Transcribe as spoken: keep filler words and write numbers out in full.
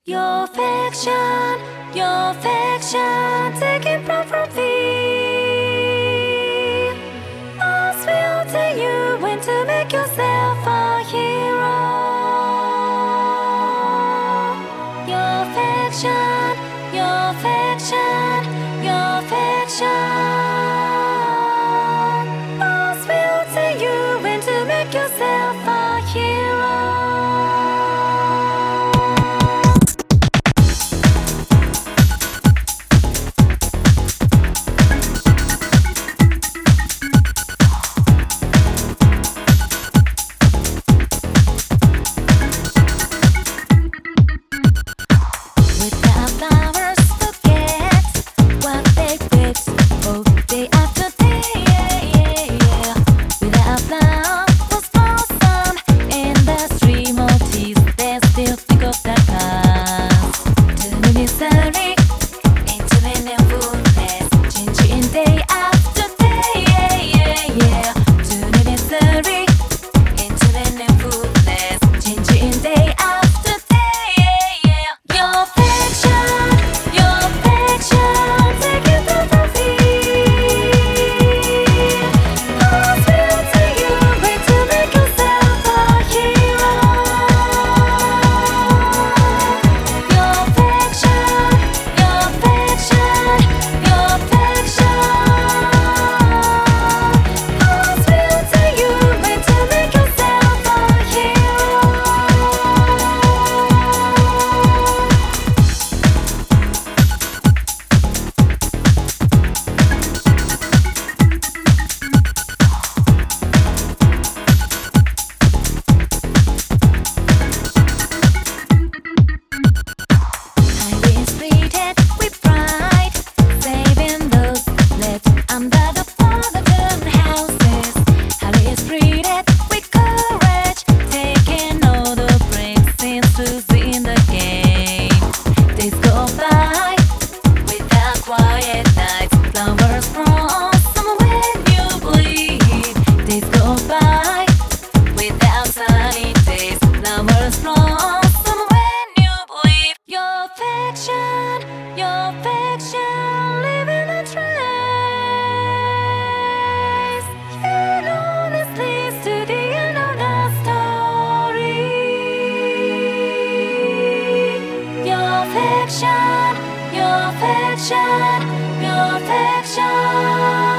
Your fiction, your fiction, taken from from thee. Must will tell you when to make yourself a hero. Your fiction, your fiction, your fiction. Must will tell you when to make yourself a hero. Your fiction, living a trace. You know this leads to the end of the story. Your fiction, your fiction, your fiction.